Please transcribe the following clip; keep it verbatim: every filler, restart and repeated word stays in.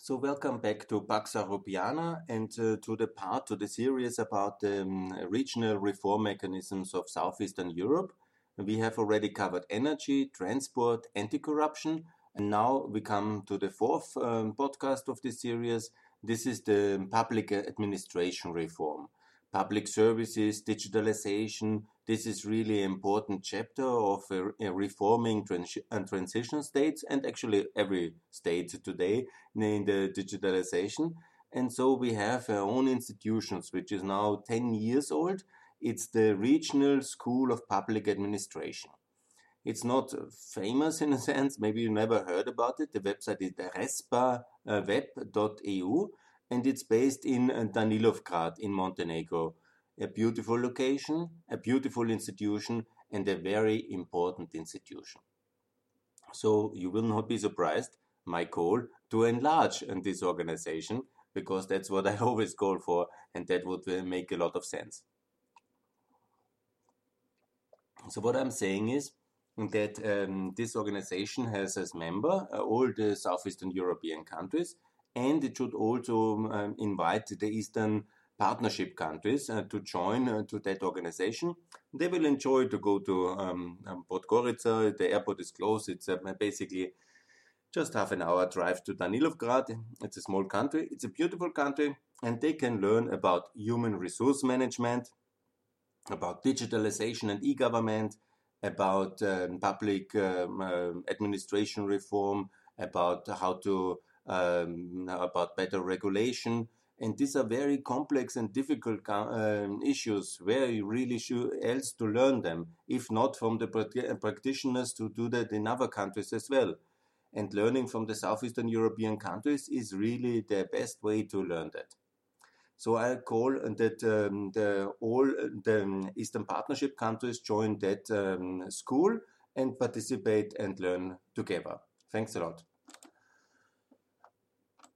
So welcome back to Pax Europiana and uh, to the part, to the series about the um, regional reform mechanisms of Southeastern Europe. We have already covered energy, transport, anti-corruption, and now we come to the fourth um, podcast of this series. This is the public administration reform. Public services, digitalization, this is really an important chapter of uh, reforming trans- and transition states and actually every state today in the digitalization. And so we have our own institutions, which is now ten years old. It's the Regional School of Public Administration. It's not famous in a sense, maybe you never heard about it. The website is respaweb dot e u and it's based in Danilovgrad in Montenegro. A beautiful location, a beautiful institution, and a very important institution. So you will not be surprised, my goal to enlarge this organization, because that's what I always call for, and that would make a lot of sense. So what I'm saying is that um, this organization has as member uh, all the Southeastern European countries, and it should also um, invite the Eastern Partnership countries uh, to join uh, to that organization. They will enjoy to go to um, Podgorica. The airport is close. It's uh, basically just half an hour drive to Danilovgrad. It's a small country. It's a beautiful country, and they can learn about human resource management, about digitalization and e-government, about um, public um, uh, administration reform, about how to um, about better regulation. And these are very complex and difficult um, issues where you really should else to learn them, if not from the practitioners to do that in other countries as well. And learning from the Southeastern European countries is really the best way to learn that. So I call that um, the, all the Eastern Partnership countries join that um, school and participate and learn together. Thanks a lot.